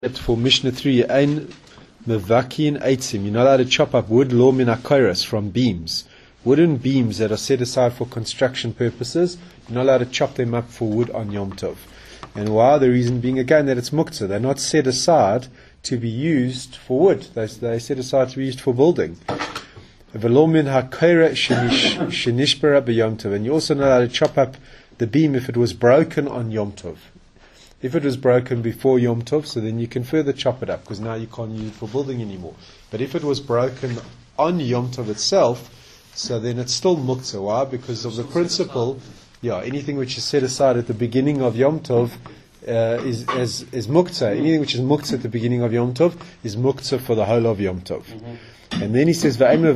For Mishnah 3, ein mevakin eitzim. You're not allowed to chop up wood, lo min hakoros, from beams. Wooden beams that are set aside for construction purposes, you're not allowed to chop them up for wood on Yom Tov. And why? The reason being, again, that it's muktzah. They're not set aside to be used for wood. They're set aside to be used for building. V'lo min hakora shenishbara b'Yom Tov. And you're also not allowed to chop up the beam if it was broken on Yom Tov. If it was broken before Yom Tov, so then you can further chop it up, because now you can't use it for building anymore. But if it was broken on Yom Tov itself, so then it's still muktzah. Why? Because of the principle, anything which is set aside at the beginning of Yom Tov is muktzah. Anything which is muktzah at the beginning of Yom Tov is muktzah for the whole of Yom Tov. And then he says,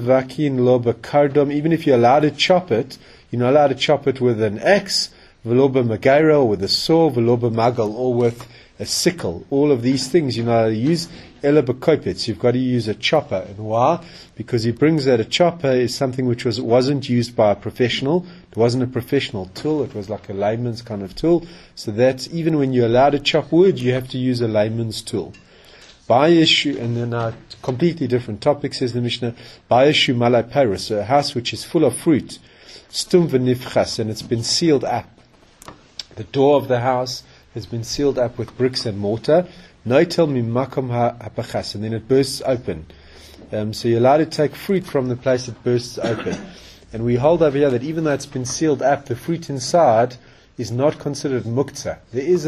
even if you're allowed to chop it, you're not allowed to chop it with an axe, veloba magaira, or with a saw, veloba magal, or with a sickle. All of these things you're not allowed to use. Ela b'kopetz, you've got to use a chopper. And why? Because he brings that a chopper is something which wasn't used by a professional. It wasn't a professional tool. It was like a layman's kind of tool. So that even when you're allowed to chop wood, you have to use a layman's tool. Bayeshu, and then a completely different topic, says the Mishnah. Bayeshu malai paris, so a house which is full of fruit. Stum v'nifchas, and it's been sealed up. The door of the house has been sealed up with bricks and mortar. Noitel mi makom ha'pachas, and then it bursts open. So you're allowed to take fruit from the place it bursts open. And we hold over here that even though it's been sealed up, the fruit inside is not considered muktzah.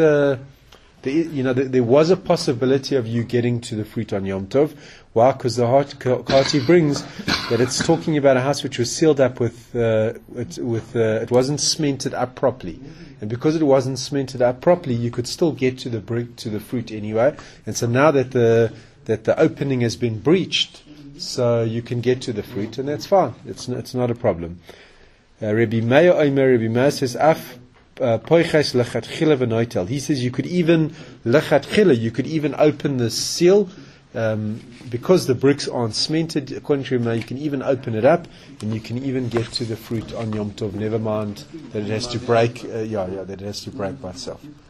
There was a possibility of you getting to the fruit on Yom Tov. Why? Because the Kati brings that it's talking about a house which was sealed up it wasn't cemented up properly. And because it wasn't cemented up properly, you could still get to the fruit anyway. And so now that the opening has been breached, so you can get to the fruit, and that's fine. It's not a problem. Rabbi Meir says, Af poiches lechatchila v'noitel. He says you could even lechatchila, you could even open the seal. Because the bricks aren't cemented, according to Rima, you can even open it up, and you can even get to the fruit on Yom Tov. Never mind that it has to break. That it has to break by itself.